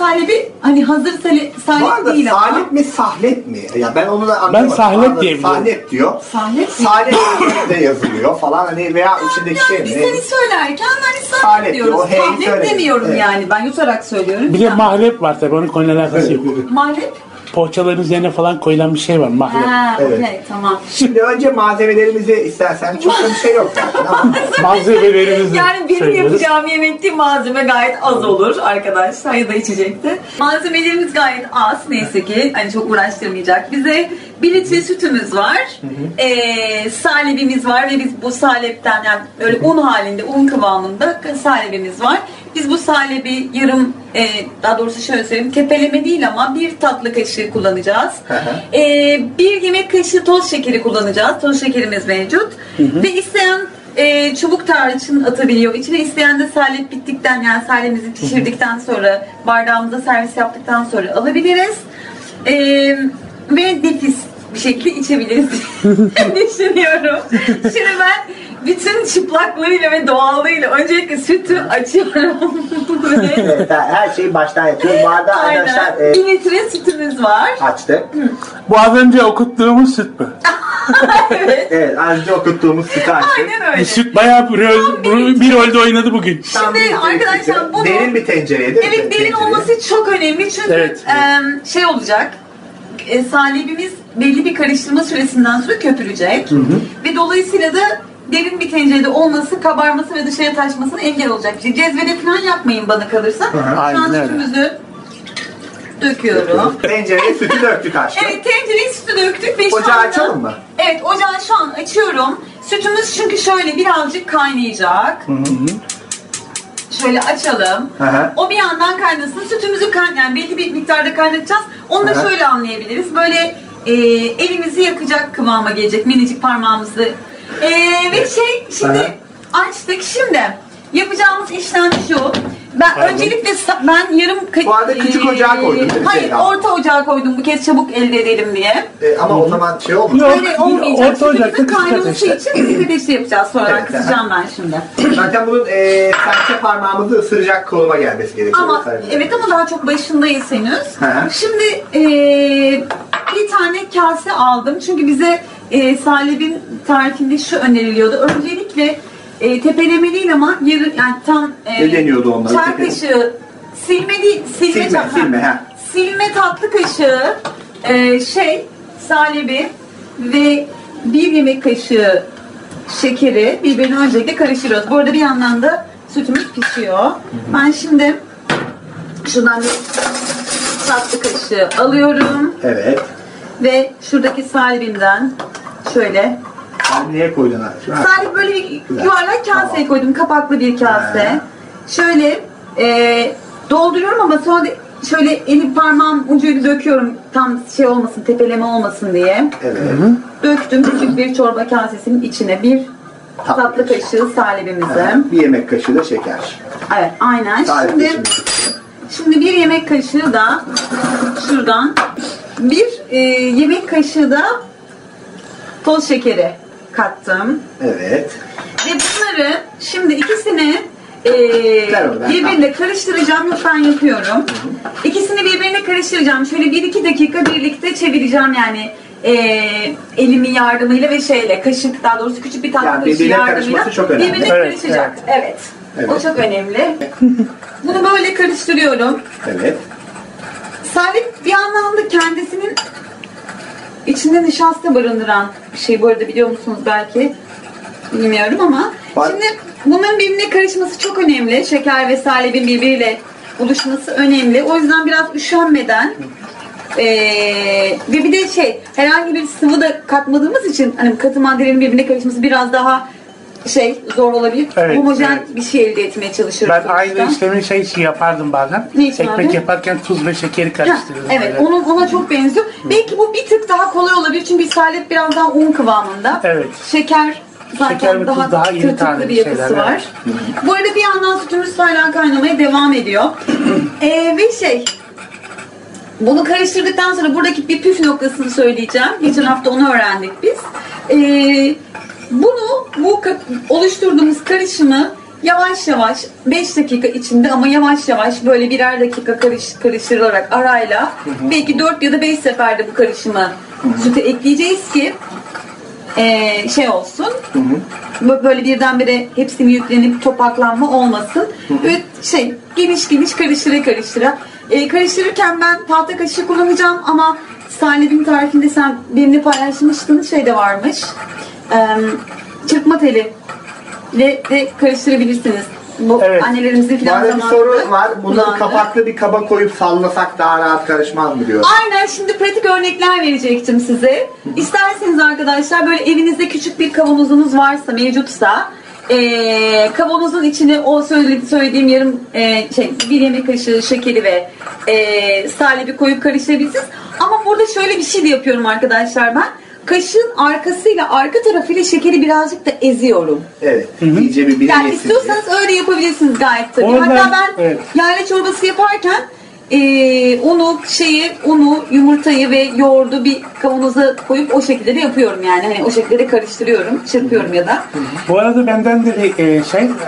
salebi hani hazır salep değil ama. Salep mi sahlet mi? Ya ben onu da anlamadım. Ben sahlet diye biliyorum. Sahlet diyor. Salep. Salep de yazılıyor falan hani veya içindeki şey mi? Biz hani söylerken hani salep Salep diyoruz. diyor, hey Salep söyle. demiyorum Evet. yani. Ben yutarak söylüyorum. Bir de mahlep var tabii, onun konuyla alakası yok. Mahlep. Poğaçaların üzerine falan koyulan bir şey var, mahlep. Ha, Evet. okey, tamam. Şimdi önce malzemelerimizi istersen çok da bir şey yok zaten ama Malzemelerimizi Yani benim söylüyoruz. yapacağım yemekte malzeme gayet az olur arkadaşlar ya da içecekte. Malzemelerimiz gayet az neyse ki hani çok uğraştırmayacak. Bize 1 litre sütümüz var. Salebimiz var ve biz bu salepten yani öyle un halinde, un kıvamında salebimiz var. Biz bu salebi yarım daha doğrusu şöyle söyleyeyim, tepeleme değil ama 1 tatlı kaşığı kullanacağız. 1 yemek kaşığı toz şekeri kullanacağız. Toz şekerimiz mevcut. Ve isteyen çubuk tarçın atabiliyor. İçine isteyen de salep bittikten yani salepimizi pişirdikten sonra bardağımıza servis yaptıktan sonra alabiliriz. Ve nefis bir şekilde içebiliriz düşünüyorum. Şimdi ben bütün çıplaklığıyla ve doğallığıyla öncelikle sütü açıyorum. evet, her şeyi baştan yapıyoruz. Bu arada arkadaşlar 1 litre sütümüz var. açtık. Bu az önce okuttuğumuz süt mü? Evet. Evet, az önce okuttuğumuz sütü açtık. Aynen öyle. Bu süt bayağı bir rolde oynadı bugün. Tam Şimdi bir arkadaşlar sütü. bunu... Derin bir tencereye değil mi? Evet, derin Tencereye. olması çok önemli çünkü Evet. şey olacak. Salebimiz belli bir karıştırma süresinden sonra köpürecek. Ve dolayısıyla da derin bir tencerede olması, kabarması ve dışarıya taşmasına engel olacak. Cezvede falan yapmayın bana kalırsa. Şu an Aynen öyle. sütümüzü döküyorum. Tencereye sütü döktük aşkım. Evet, tencereye sütü döktük ve şu Ocağı anda... açalım mı? Evet, ocağı şu an açıyorum. Sütümüz çünkü şöyle birazcık kaynayacak. Şöyle açalım. O bir yandan kaynasın. Sütümüzü yani belli bir miktarda kaynatacağız. Onu da şöyle anlayabiliriz. Böyle elimizi yakacak kıvama gelecek. Minicik parmağımızı. Ve şimdi açtık. Şimdi yapacağımız işlem şu. Ben öncelikle yarım... Bu arada küçük ocağa koydum değil mi? Hayır, orta ocağa koydum bu kez çabuk elde edelim diye. Ama o zaman şey olmuş. Yok. Öyle olmayacak. Orta ocakta Sütümüzün kısık kaynaması ateşte. için kısık ateşte yapacağız. Sonra Evet, kısacağım ben şimdi. Zaten bunun serçe parmağımızı ısıracak konuma gelmesi gerekiyor. Ama evet, ama daha çok başındayız henüz. Hı. Şimdi bir tane kase aldım. Çünkü bize salebin tarifinde şu öneriliyordu. Öncelikle tepeleme değil ama yarı yani tam Ne deniyordu onlara? çay kaşığı silme değil, silme tatlı kaşığı salebi ve 1 yemek kaşığı şekeri birbirine öncelikle karıştırıyoruz. Bu arada bir yandan da sütümüz pişiyor. Ben şimdi şuradan bir tatlı kaşığı alıyorum. Evet. Ve şuradaki salebimden şöyle. Sen niye koydun abi? Salep böyle bir yuvarlak kaseye koydum. Kapaklı bir kase. Şöyle dolduruyorum ama sonra da şöyle elim parmağım ucuyla döküyorum. Tam şey olmasın, tepeleme olmasın diye. Evet. Döktüm küçük bir çorba kasesinin içine bir tatlı kaşığı salebimizi. 1 yemek kaşığı da şeker. Evet, aynen. Tarif Şimdi 1 yemek kaşığı da şuradan 1 yemek kaşığı da toz şekeri kattım. Evet. Ve bunları şimdi ikisini ben birbirine karıştıracağım. Yok, ben yapıyorum. İkisini birbirine karıştıracağım. Şöyle 1-2 dakika birlikte çevireceğim yani. Elimin yardımıyla ve kaşık, daha doğrusu küçük bir tatlı Yani kaşığı birbirine yardımıyla karışması çok önemli. birbirine Evet, karışacak. Evet. Evet. O çok önemli. Bunu böyle karıştırıyorum. Evet. Salep bir anlamda kendisinin içinde nişasta barındıran bir şey. Bu arada biliyor musunuz belki? Bilmiyorum ama. Var. Şimdi bunların birbirine karışması çok önemli. Şeker ve salebin birbiriyle buluşması önemli. O yüzden biraz üşenmeden ve bir de herhangi bir sıvı da katmadığımız için hani katı maddelerin birbirine karışması biraz daha zor olabilir. Evet, Homojen evet. bir şey elde etmeye çalışıyoruz. Ben aynı işlemi için yapardım bazen. Ne için Ekmek abi? yaparken tuz ve şekeri karıştırıyordum. Evet, böyle. ona çok benziyor. Belki bu bir tık daha kolay olabilir çünkü salep biraz daha un kıvamında. Evet. Şeker zaten Şeker ve tuz daha iri tırtıklı tane bir yapısı şeyler, var. Bu arada bir yandan sütümüz hala kaynamaya devam ediyor. Ve bunu karıştırdıktan sonra buradaki bir püf noktasını söyleyeceğim. Geçen hafta onu öğrendik biz. Bu oluşturduğumuz karışımı yavaş yavaş 5 dakika içinde ama yavaş yavaş böyle birer dakika karıştırılarak arayla belki 4 ya da 5 seferde bu karışımı sütü ekleyeceğiz ki şey olsun. Böyle birdenbire hepsini yüklenip topaklanma olmasın. Böyle geniş geniş karıştıra. Karıştırırken ben tahta kaşığı kullanacağım ama Salim'in tarifinde sen benimle paylaşmıştın, de varmış. Çırpma teli de karıştırabilirsiniz. Bu evet. Annelerimizin filan zamanında. Bir soru var. Bunları kapaklı bir kaba koyup sallasak daha rahat karışmaz mı diyor. Aynen, şimdi pratik örnekler verecektim size. İsterseniz arkadaşlar böyle evinizde küçük bir kavanozunuz varsa, mevcutsa kavanozun içine o söylediğim yarım bir yemek kaşığı şekeri ve salebi koyup karıştırabilirsiniz. Ama burada şöyle bir şey de yapıyorum arkadaşlar ben. Kaşığın arkasıyla arka tarafıyla şekeri birazcık da eziyorum. Evet. İyice bir yani istiyorsanız öyle yapabilirsiniz gayet tabii. Oradan, hatta ben yayla çorbası yaparken unu, yumurtayı ve yoğurdu bir kavanoza koyup o şekilde de yapıyorum yani. Hani o şekilde de karıştırıyorum, çırpıyorum ya da. Bu arada benden de bir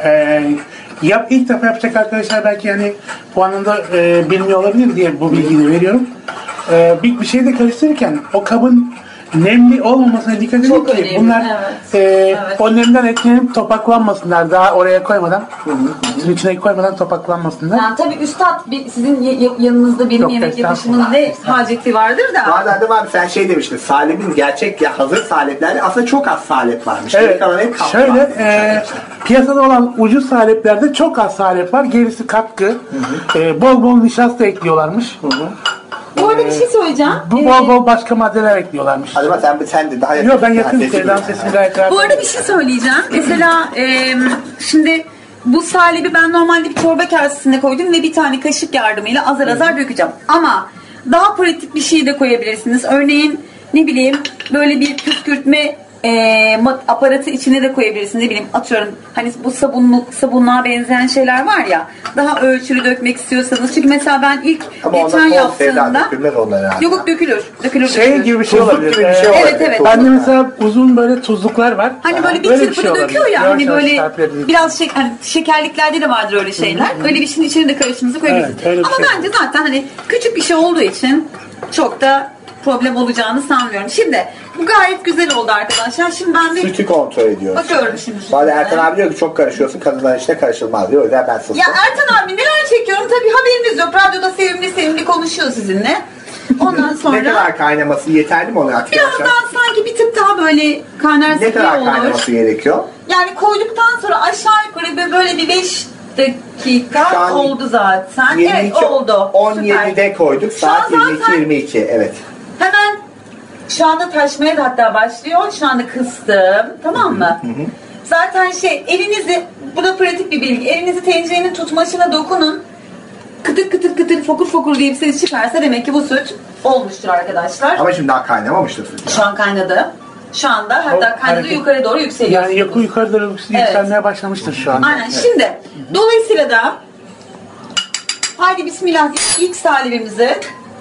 ilk defa yapacak arkadaşlar belki yani puanında bilmiyor olabilir diye bu bilgiyi de veriyorum. Bir şey de karıştırırken o kabın nemli olmamasına dikkat edin Çok ki önemli, bunlar evet. o nemden etkilenip topaklanmasınlar, daha oraya koymadan, sütün içine koymadan topaklanmasınlar. Yani tabii üstad sizin yanınızda benim Yok, yemek yapışımın ne haceti vardır da. Adem abi sen demiştin, salebin gerçek ya hazır saleplerde aslında çok az salep varmış. Evet, şöyle piyasada olan ucuz saleplerde çok az salep var, gerisi katkı. Bol bol nişasta ekliyorlarmış. Bu arada bir şey söyleyeceğim. Bol bol başka maddeler ekliyorlarmış. Adem sen de daha yakın. Yok, ben yakın Sevda'nın sesini gayet rahat. Bu arada bir şey söyleyeceğim. Mesela şimdi bu salebi ben normalde bir çorba kasesine koydum ve bir tane kaşık yardımıyla azar azar dökeceğim. Ama daha pratik bir şey de koyabilirsiniz. Örneğin ne bileyim böyle bir püskürtme aparatı içine de koyabilirsiniz. Ne bileyim atıyorum hani bu sabunluğa benzeyen şeyler var ya, daha ölçülü dökmek istiyorsanız. Çünkü mesela ben ilk geçen yaptığımda yok dökülür. Gibi bir şey olabilir. Gibi bir şey olabilir. Evet. Bende mesela uzun böyle tuzluklar var. Hani böyle bir çırpıda döküyor ya, hani böyle biraz hani şekerliklerde de vardır öyle şeyler. Öyle bir şeyin içine de karışımınızı koyabilirsiniz. Evet, ama bence zaten hani küçük bir şey olduğu için çok da problem olacağını sanmıyorum. Şimdi bu gayet güzel oldu arkadaşlar. Şimdi ben de sütü kontrol ediyoruz. Bakıyorum şimdi. Bana Ertan abi diyor ki çok karışıyorsun, kadınlar işte karışılmaz diyor. O yüzden ben sustum. Ya Ertan abi neler çekiyorum, tabii haberiniz yok. Radyoda sevimli konuşuyor sizinle. Ondan sonra ne kadar kaynaması yeterli mi oluyor arkadaşlar? biraz daha sanki bir tık daha böyle kaynarsa ne kadar olur. kaynaması gerekiyor? Yani koyduktan sonra aşağı yukarı böyle bir 5 dakika oldu zaten. 22, evet oldu. 17'de koyduk. Saat Şu an zaten 22. Evet. Hemen şu anda taşmaya da hatta başlıyor. Şu anda kıstım. Tamam mı? Zaten elinizi, bu da pratik bir bilgi. Elinizi tencerenin tutmaşına dokunun. Kıtır kıtır kıtır fokur fokur diye bir ses çıkarsa demek ki bu süt olmuştur arkadaşlar. Ama şimdi daha kaynamamıştır süt. Şu an kaynadı. Şu anda hatta kaynadı, yukarı doğru yükseliyor. Yani yukarı doğru yükselmeye başlamıştır şu an. Aynen. Şimdi dolayısıyla da haydi bismillah ilk salibimizi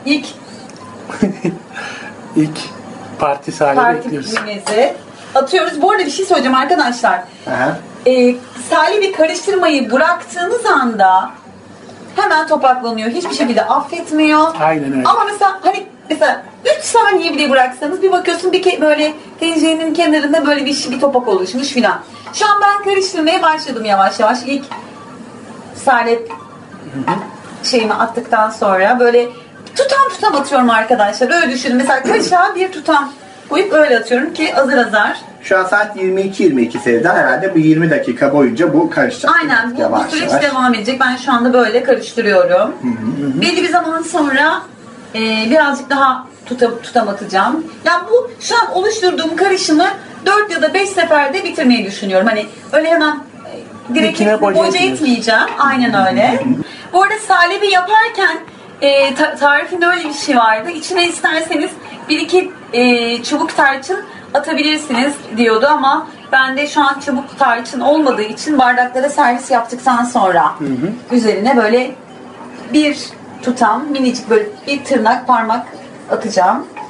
İlk parti sahibi bekliyoruz. Partimizi atıyoruz. Bu arada bir şey söyleyeceğim arkadaşlar. Salebi karıştırmayı bıraktığınız anda hemen topaklanıyor. Hiçbir şekilde affetmiyor. Aynen öyle. Ama mesela 3 saniye bile bıraksanız bir bakıyorsun böyle tencerenin kenarında böyle bir topak oluşmuş filan. Şu an ben karıştırmaya başladım yavaş yavaş. İlk salep şeyimi attıktan sonra böyle tutam atıyorum arkadaşlar. Öyle düşünün. Mesela kaşığa bir tutam koyup öyle atıyorum ki azar azar. Şu an saat 22 Sevda, herhalde bu 20 dakika boyunca bu karışacak. Aynen. Bu süreç devam edecek. Ben şu anda böyle karıştırıyorum. Belli bir zaman sonra birazcık daha tutam atacağım. Yani bu şu an oluşturduğum karışımı 4 ya da 5 seferde bitirmeyi düşünüyorum. Hani öyle hemen direkt boca etmeyeceğim. Aynen öyle. Bu arada salebi yaparken tarifinde öyle bir şey vardı. İçine isterseniz 1-2 çubuk tarçın atabilirsiniz diyordu ama bende şu an çubuk tarçın olmadığı için bardaklara servis yaptıktan sonra üzerine böyle bir tutam minicik böyle bir tırnak parmak atacağım.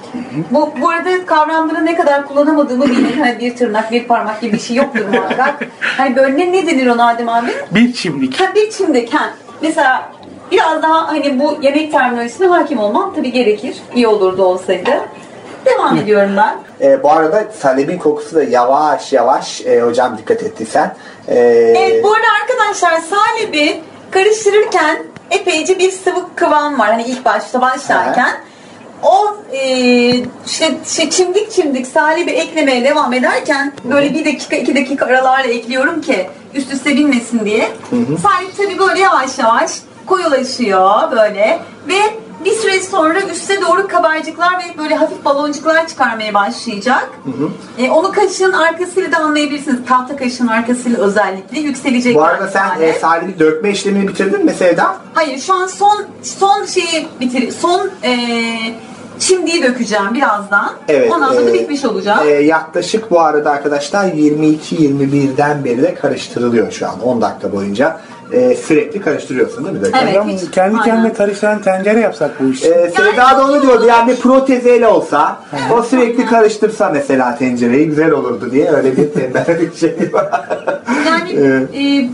Bu arada kavramları ne kadar kullanamadığımı bilin. Hani bir tırnak, bir parmak gibi bir şey yoktur muhakkak. Hani böyle ne denir ona Adem abi? Bir çimdik. Bir çimdik. Mesela biraz daha hani bu yemek terminolojisine hakim olmam tabii gerekir. İyi olurdu olsaydı. Devam ediyorum ben. Bu arada salebin kokusu da yavaş yavaş hocam dikkat ettiysen. Evet, bu arada arkadaşlar salebi karıştırırken epeyce bir sıvı kıvam var. Hani ilk başlarken. O çimdik çimdik salebi eklemeye devam ederken böyle 1 dakika 2 dakika aralarla ekliyorum ki üst üste binmesin diye. Salep tabii böyle yavaş yavaş koyulaşıyor böyle ve bir süre sonra üste doğru kabarcıklar ve böyle hafif baloncuklar çıkarmaya başlayacak. Onu kaşığın arkasıyla da anlayabilirsiniz. Tahta kaşığın arkasıyla özellikle yükselecek. Bu arada sen salebi dökme işlemini bitirdin mi Sevda? Hayır, şu an son şeyi son çimdiği dökeceğim birazdan. Evet, ondan sonra da bitmiş olacak. Yaklaşık bu arada arkadaşlar 22-21'den beri de karıştırılıyor şu an 10 dakika boyunca. Sürekli karıştırıyorsun değil mi? Evet, Hocam, hiç- kendi kendine aynen. karıştıran tencere yapsak bu işi. Sevda da onu diyordu yani bir protezeyle olsa o sürekli karıştırsa mesela tencereyi güzel olurdu diye öyle bir şey var. Yani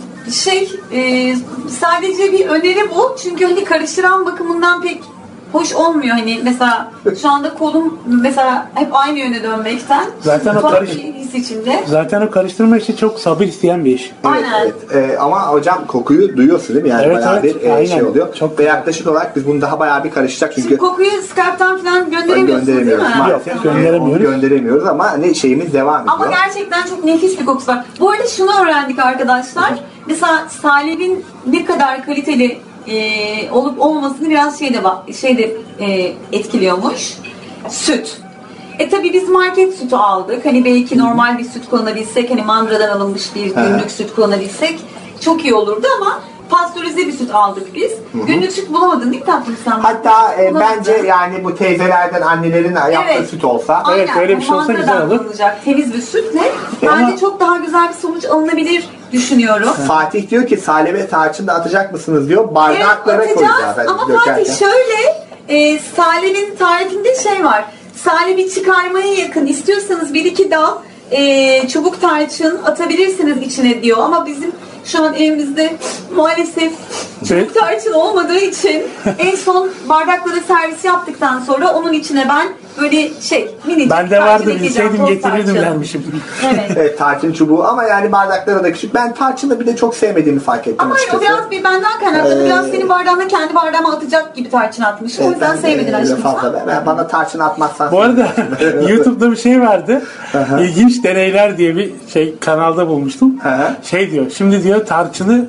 sadece bir öneri bu. Çünkü hani karıştıran bakımından pek hoş olmuyor. Hani mesela şu anda kolum mesela hep aynı yöne dönmekten. Zaten o tuhaf karış- bir his içinde. Zaten o karıştırma işi çok sabır isteyen bir iş. Aynen. Evet. Ama hocam kokuyu duyuyorsun değil mi? Yani Evet, bayağı evet. bir Aynen. şey oluyor. Çok Ve yaklaşık olarak biz bunu daha bayağı bir karışacak Şimdi çünkü kokuyu Skype'tan falan gönderemiyorsunuz değil mi? gönderemiyoruz maalesef. Yok, gönderemiyoruz. Onu gönderemiyoruz ama ne şeyimiz devam ediyor. Ama gerçekten çok nefis bir kokusu var. Bu arada şunu öğrendik arkadaşlar. Mesela salebin ne kadar kaliteli olup olmamasını biraz etkiliyormuş. Süt. Tabii biz market sütü aldık. Hani belki normal bir süt kullanabilsek, hani mandradan alınmış bir günlük süt kullanabilsek çok iyi olurdu ama pastörize bir süt aldık biz. Günlük süt bulamadın değil mi tatlım sen? Hatta Bulamadın. bence yani bu teyzelerden, annelerin yaptığı Evet. süt olsa Evet, öyle bir şey olsa güzel mandradan olur. alınacak temiz bir sütle bence çok daha güzel bir sonuç alınabilir düşünüyorum. Fatih diyor ki salebe tarçın da atacak mısınız diyor. Bardaklara Evet, koyacağız. atacağız. Ama dökerken. Fatih şöyle salebin tarifinde şey var. Salebi çıkarmaya yakın istiyorsanız 1-2 dal çubuk tarçın atabilirsiniz içine diyor. Ama bizim şu an evimizde maalesef çubuk tarçın olmadığı için en son bardaklara servis yaptıktan sonra onun içine ben böyle minicik Bende tarçın vardı, ekleyeceğim, bilseydim toz getirirdim tarçın. dermişim. Evet. Evet, tarçın çubuğu ama yani bardaklara da küçük. Ben tarçını bir de çok sevmediğimi fark ettim Ama o açıkçası. biraz bir benden kaynaklı. Biraz senin bardağına kendi bardağıma atacak gibi tarçın atmış. O yüzden Ben sevmedin öyle aşkım. fazla. Bana tarçın atmazsan. Bu arada YouTube'da bir şey vardı. İlginç deneyler diye bir kanalda bulmuştum. Şey diyor. Şimdi diyor tarçını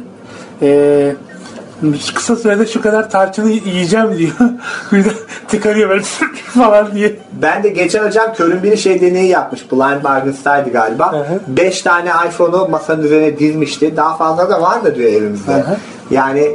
kısa sürede şu kadar tarçını yiyeceğim diyor. Bir de tıkanıyor böyle falan diye. Ben de geçen hocam körün biri deneyi yapmış. Blind Bargain's'taydı galiba. 5 tane iPhone'u masanın üzerine dizmişti. Daha fazla da var da diyor evimizde. Yani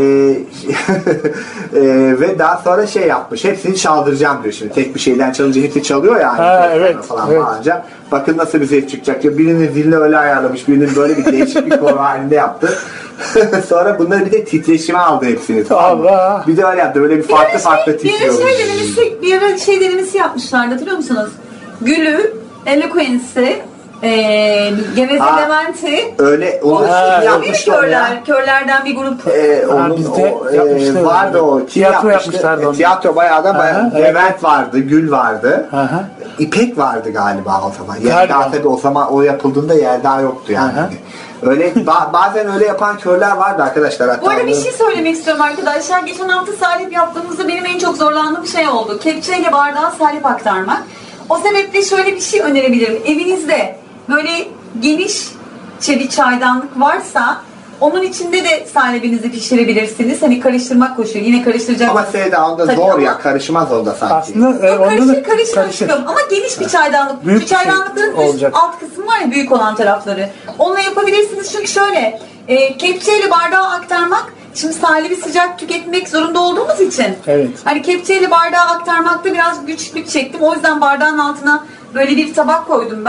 ve daha sonra yapmış. Hepsini çaldıracağım diyor şimdi. Tek bir şeyden çalınca hepsi çalıyor yani. Evet, Falan evet. bağırınca. Bakın nasıl bir ses çıkacak diyor. Birinin zilini öyle ayarlamış. Birinin böyle bir değişik bir konu halinde yaptı. Sonra bunları bir de titreşime aldı hepsini. Allah. Bir de öyle yaptı. Böyle bir farklı titriyormuş. Bir ara denemesi yapmışlardı hatırlıyor musunuz? Gülü, Eloquence'i, Geveze Levent'i, Öyle onu Ha, kim değil mi yapmıştı onu ya? körlerden bir grup. Onun bizde yapmışlar vardı onu. o. Kim Tiyatro yapmıştı? yapmışlardı onu. Tiyatro bayağı da Aha, evet. Levent vardı, Gül vardı. Aha. İpek vardı galiba o zaman. Galiba. Yelda tabii o zaman o yapıldığında Yelda yoktu yani. Aha. Öyle bazen öyle yapan körler vardı arkadaşlar. Hatta Bu arada bir şey söylemek istiyorum arkadaşlar. Geçen hafta salep yaptığımızda benim en çok zorlandığım şey oldu. Kepçeyle bardağa salep aktarmak. O sebeple şöyle bir şey önerebilirim. Evinizde böyle geniş bir çaydanlık varsa onun içinde de salebinizi pişirebilirsiniz. Hani karıştırmak koşuyor. Yine karıştıracak. ama Sevda onda Tabii zor ama- ya. Karışmaz onda sanki. Aslında Yok, onda da karışır. Ama geniş bir çaydanlık. Büyük Şu bir şey çaydanlıkların üst olacak. alt kısmı var ya büyük olan tarafları. Onunla yapabilirsiniz çünkü şöyle kepçeyle bardağa aktarmak şimdi salebi sıcak tüketmek zorunda olduğumuz için. Evet. Hani kepçeyle bardağa aktarmakta biraz güçlük çektim. O yüzden bardağın altına böyle bir tabak koydum ben.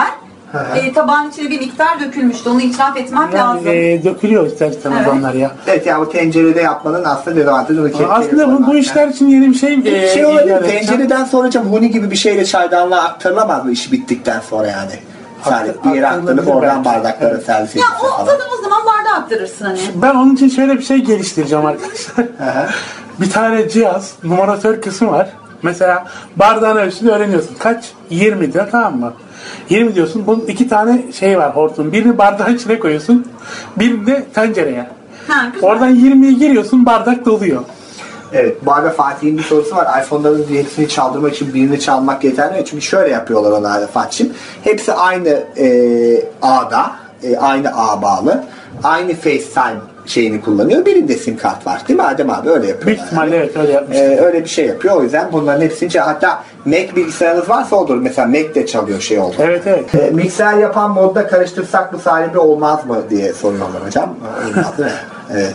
tabağın içine bir miktar dökülmüştü. Onu itiraf etmem lazım. Dökülüyor ister istemez onlar ya. Evet yani bu tencerede yapmanın aslında dezavantajı. Aslında bu işler için yeni bir şey. Şey olabilir, tencereden sonra huni gibi bir şeyle çaydanlığa aktarılamaz mı işi bittikten sonra yani? Sadece bir yere aktarıp oradan bardaklara servis Ya edilse o falan. o zaman bardağa aktarırsın hani. Ben onun için şöyle bir şey geliştireceğim arkadaşlar. Bir tane cihaz, numaratör kısmı var. Mesela bardağın ölçüsünü öğreniyorsun. Kaç? 20 diyor, tamam mı? 20 diyorsun. Bunun 2 tane şey var, hortum. Birini bardağın içine koyuyorsun. Birini de tencereye. Oradan 20'yi giriyorsun, bardak doluyor. Evet, bu arada Fatih'in bir sorusu var. iPhone'ların hepsini çaldırmak için birini çalmak yeterli. Çünkü şöyle yapıyorlar onlar da Fatih'im. Hepsi aynı ağda, aynı ağ bağlı. Aynı FaceTime şeyini kullanıyor. Birinde sim kart var değil mi Adem abi? Öyle yapıyor. Büyük ihtimalle evet öyle yapmış. Öyle bir şey yapıyor. O yüzden bunların hepsini hatta Mac bilgisayarınız varsa olur. Mesela Mac de çalıyor şey oldu. Evet evet. Mikser yapan modda karıştırsak bu sahibi olmaz mı diye soruyorlar hocam. Olmaz değil mi? Evet.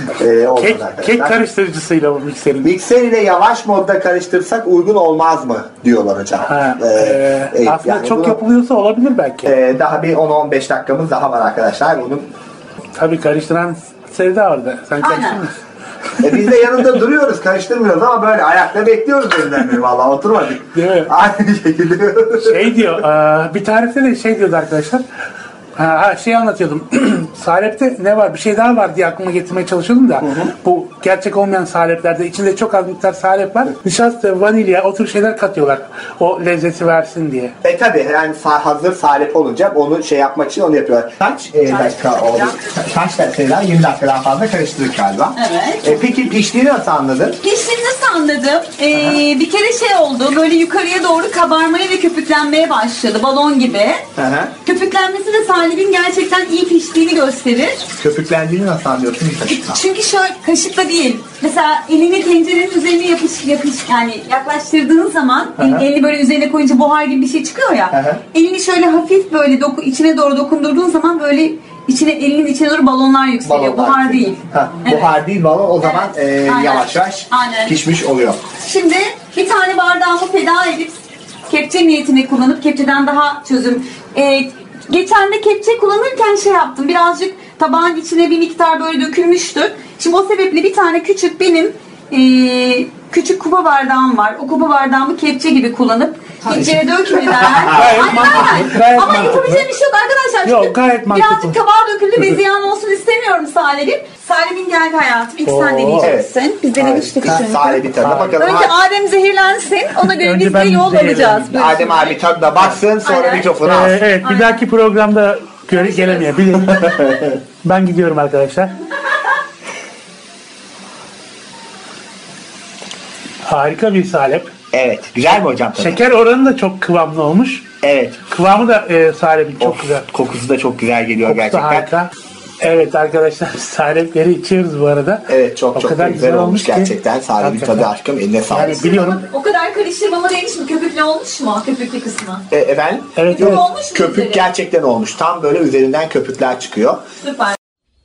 Kek karıştırıcısıyla bu mikserin. Mikser ile yavaş modda karıştırsak uygun olmaz mı diyorlar hocam. Aslında yani çok yapılıyorsa olabilir belki. Daha bir 10-15 dakikamız daha var arkadaşlar. Bunun tabii karıştıran Sevda orada. Sen karıştırmıyorsun. Biz de yanında duruyoruz, karıştırmıyoruz ama böyle ayakta bekliyoruz elinden beri vallahi oturmadık. Değil mi? Aynı şekilde. Şey diyor, bir tarifte de şey diyordu arkadaşlar. Şey anlatıyordum. Salepte ne var? Bir şey daha var diye aklıma getirmeye çalışıyordum da. Bu gerçek olmayan saleplerde içinde çok az miktar salep var. Nişasta, vanilya o tür şeyler katıyorlar. O lezzeti versin diye. Tabi yani hazır salep olunca onu şey yapmak için onu yapıyorlar. Kaç dakika oldu? Kaç dakika? 20 dakikadan fazla karıştırdık galiba. Evet. Peki piştiğini nasıl anladın? Piştiğini nasıl anladım? Bir kere şey oldu. Böyle yukarıya doğru kabarmaya ve köpüklenmeye başladı. Balon gibi. Köpüklenmesi de salebin gerçekten iyi piştiğini gösterir. Köpüklendiğini nasıl anlıyorsun? Çünkü şöyle kaşıkla değil. Mesela elini tencerenin üzerine yani yaklaştırdığın zaman elini böyle üzerine koyunca buhar gibi bir şey çıkıyor ya. Elini şöyle hafif böyle içine doğru dokundurduğun zaman böyle elinin içine doğru balonlar yükseliyor. Buhar değil. Evet. Buhar değil balon o zaman yavaş yavaş pişmiş oluyor. Şimdi bir tane bardağımı feda edip kepçe niyetini kullanıp kepçeden daha çözüm. Geçen de kepçe kullanırken şey yaptım. Birazcık tabağın içine bir miktar böyle dökülmüştü. Şimdi o sebeple bir tane küçük benim küçük kupa bardağım var. O kupa bardağımı kepçe gibi kullanıp içine dökmeden. Gayet ama yapabileceğim bir şey yok arkadaşlar. Yok, gayet mantıklı. Birazcık tabağa döküldü ve ziyan olsun istemiyorum Salim'in. Salim'in gel hayatım. İlk sen deneyeceksin. Evet. Biz denemiştik çünkü. Salim'in tadına bakalım. Önce Adem zehirlensin. Ona göre biz de yol alacağız. Adem abi tadına baksın sonra mikrofonu alsın. Evet bir dahaki programda gelemeyebilir. Ben gidiyorum arkadaşlar. Harika bir salep. Evet. Güzel mi hocam? Şeker oranı da çok kıvamlı olmuş. Evet. Kıvamı da salepin çok güzel. Kokusu da çok güzel geliyor kokusu gerçekten. Harika. Evet arkadaşlar salepleri içiyoruz bu arada. Evet çok güzel olmuş gerçekten. Salep'in tadı aşkım eline sağlık. Yani biliyorum. O kadar karıştırmama değmiş mi? Köpüklü olmuş mu? Köpüklü kısmı. Efendim? Evet. Olmuş mu köpük üzeri? gerçekten olmuş. Tam böyle üzerinden köpükler çıkıyor. Süper.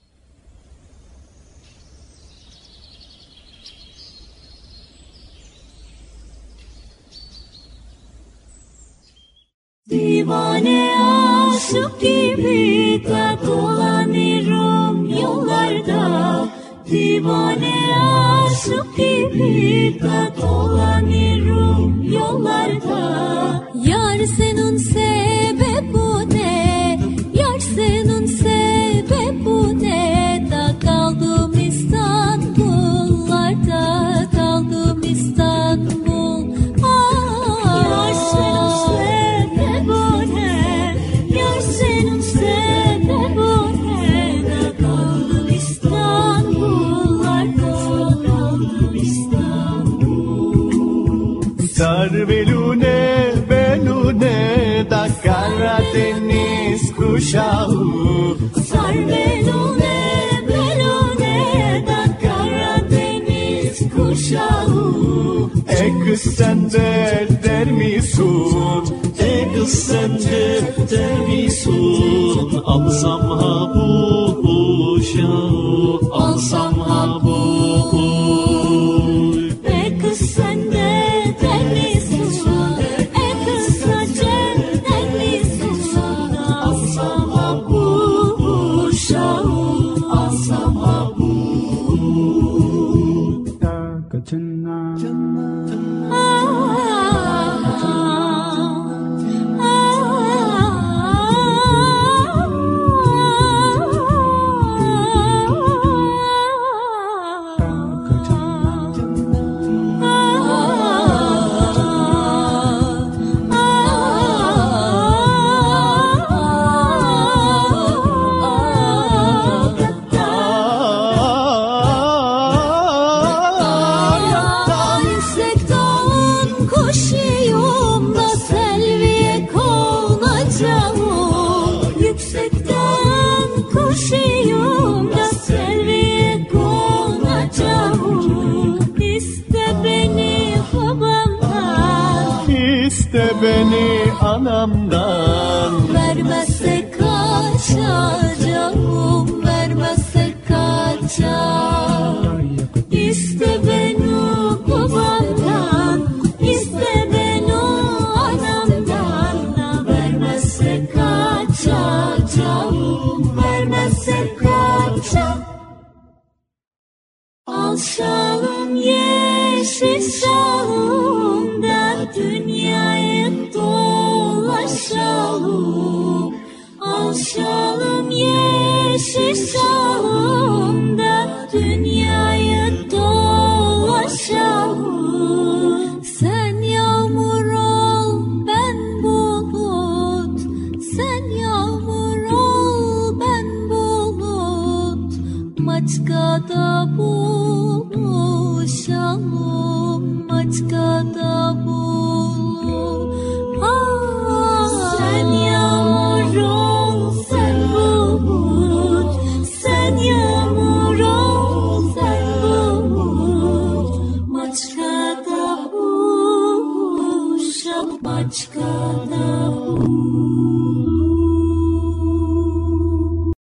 Divane aşık gibi de dolanıyorum yollarda. Divane aşık gibi de dolanıyorum yollarda. Yar senin sebebi ne? Yar senin sebebi ne? Da kaldım İstanbullarda, kaldım İstanbul. Yar senin sebebi ne? Yar senin sebebi ne? Da kaldım İstanbullarda, kaldım İstanbul. Sar belune belune da Karadeniz kuşağı. Sar belune belune da Karadeniz kuşağı. Kız sen der misun? Kız sen der misun? Alsam ha bu uşağı, alsam ha bu. Kız sen der misun? Kız sen der misun? beni anamdan. Vermezse kaçacağım, vermezse kaçar. İste beni babamdan, iste beni anamdan. Vermezse kaçacağım, vermezse kaçar. Al şalım yeşil şalım da dünyayı dolaşalım. Al şalım yeşil şalım da dünyayı dolaşalım. Sen yağmur ol ben bulut, sen yağmur ol ben bulut. Maçkada buluşalım, maçkada buluşalım.